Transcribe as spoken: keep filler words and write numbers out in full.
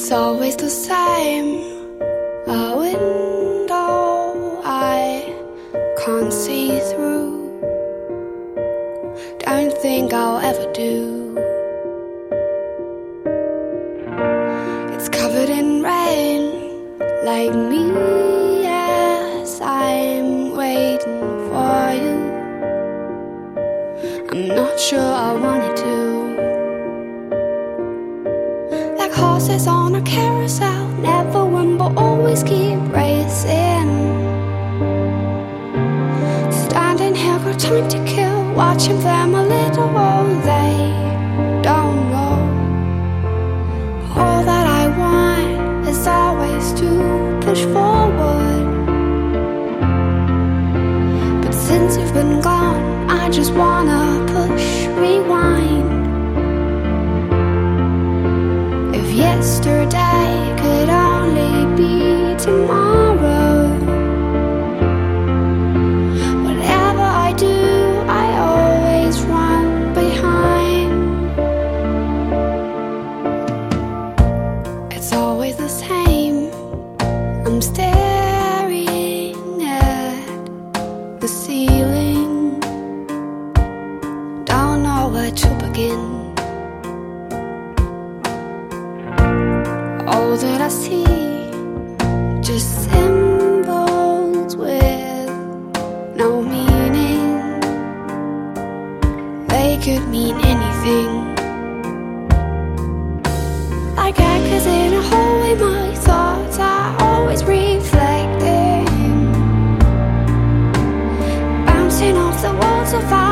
It's always the same, a window I can't see through. Don't think I'll ever do. It's covered in rain, like me, yes, I'm waiting for you. I'm not sure I wanted to. Like horses on a carousel, never win but always keep racing. Standing here, got time to kill, watching them a little while. They don't know. All that I want is always to push forward. But since you've been gone, I just wanna push rewind. If yesterday could only be tomorrow, whatever I do, I always run behind. It's always the same, I'm staring at the ceiling, don't know where to begin. All that I see, just symbols with no meaning. They could mean anything. Like echoes in a hallway, my thoughts are always reflecting, bouncing off the walls of our